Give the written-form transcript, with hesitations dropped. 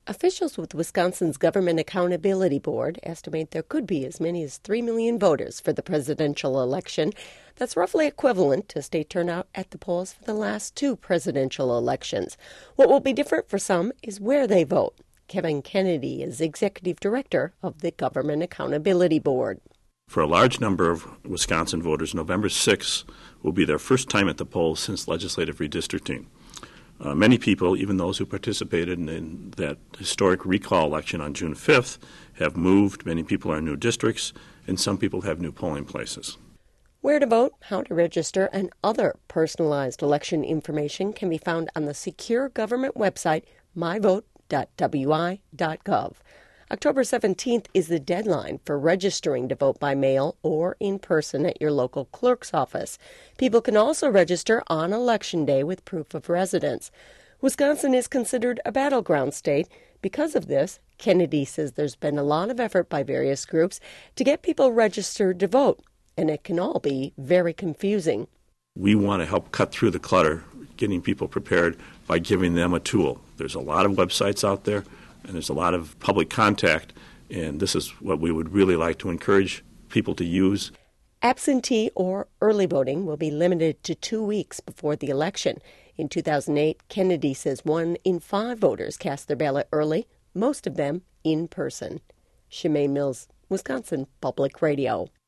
Officials with Wisconsin's Government Accountability Board estimate there could be as many as 3 million voters for the presidential election. That's roughly equivalent to state turnout at the polls for the last two presidential elections. What will be different for some is where they vote. Kevin Kennedy is executive director of the Government Accountability Board. For a large number of Wisconsin voters, November 6th will be their first time at the polls since legislative redistricting. Many people, even those who participated in that historic recall election on June 5th, have moved. Many people are in new districts, and some people have new polling places. Where to vote, how to register, and other personalized election information can be found on the secure government website, myvote.wi.gov. October 17th is the deadline for registering to vote by mail or in person at your local clerk's office. People can also register on Election Day with proof of residence. Wisconsin is considered a battleground state. Because of this, Kennedy says there's been a lot of effort by various groups to get people registered to vote, and it can all be very confusing. We want to help cut through the clutter, getting people prepared by giving them a tool. There's a lot of websites out there, and there's a lot of public contact, and this is what we would really like to encourage people to use. Absentee or early voting will be limited to 2 weeks before the election. In 2008, Kennedy says 1 in 5 voters cast their ballot early, most of them in person. Shemaine Mills, Wisconsin Public Radio.